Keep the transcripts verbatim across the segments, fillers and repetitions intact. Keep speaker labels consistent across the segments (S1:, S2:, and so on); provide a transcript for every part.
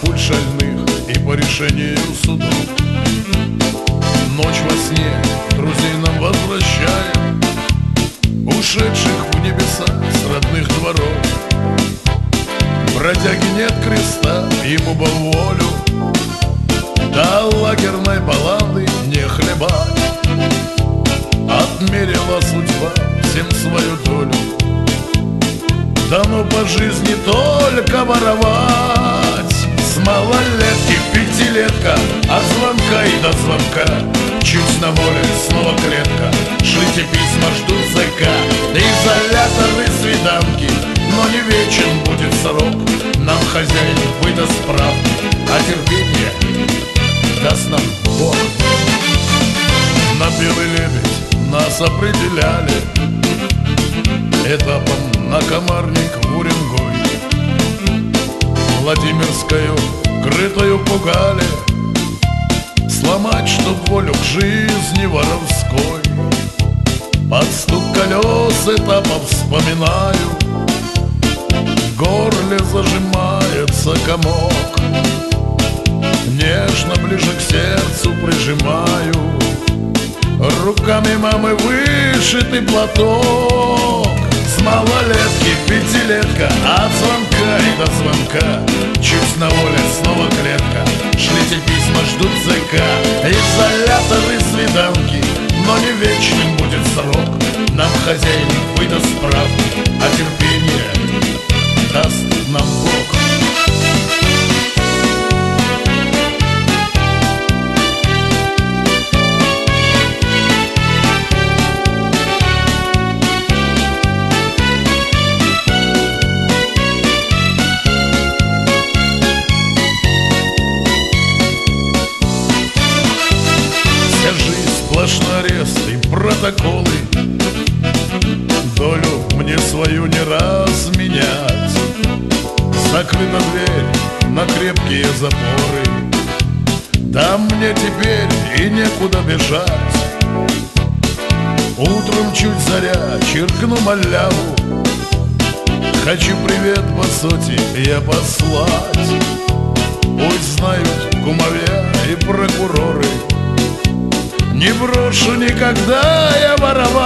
S1: пуль шальных и по решению судов. Ночь во сне друзей нам возвращает, ушедших в небеса с родных дворов. Бродяги нет креста, ему бы волю, до лагерной баллады не хлебать. Отмерила судьба всем свою долю, дано по жизни только воровать. С малолетки пятилетка, от звонка и до звонка, чуть на воле снова клетка, шлите письма, ждут зэка. Изоляторы, свиданки, но не вечен будет срок. Нам хозяин выдаст справки, а терпение даст нам Бог. На белый лебедь нас определяли этапом на Комарник в Уренгой. Владимирскую крытою пугали, сломать, чтоб волю к жизни воровской. Под стук колес этапов вспоминаю, в горле зажимается комок. Нежно ближе к сердцу прижимаю, руками мамы вышитый платок. С малолетки пятилетка, от звонка и до звонка, чуть на воле снова клетка, шлите письма, ждут зэка. Изоляторы, свиданки, но не вечным будет срок. Нам хозяин выдаст справки, а терпение даст нам Бог. Сплошной арест и протоколы, долю мне свою не раз менять. Закрыта дверь на крепкие запоры, да мне теперь и некуда бежать. Утром чуть заря, чиркну маляву, хочу привет по сути я послать. Пусть знают кумовья и прокуроры, не брошу никогда я воровать.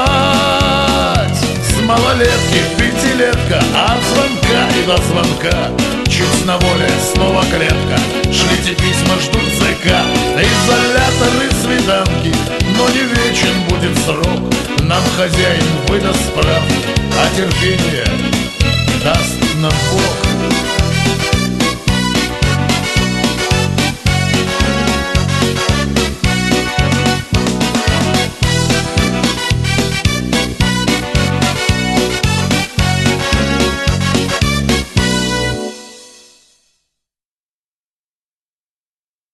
S1: С малолетки пятилетка, от звонка и до звонка, чуть на воле снова клетка, шлите письма, ждут зэка. Изоляторы, свиданки, но не вечен будет срок. Нам хозяин выдаст справки, а терпение даст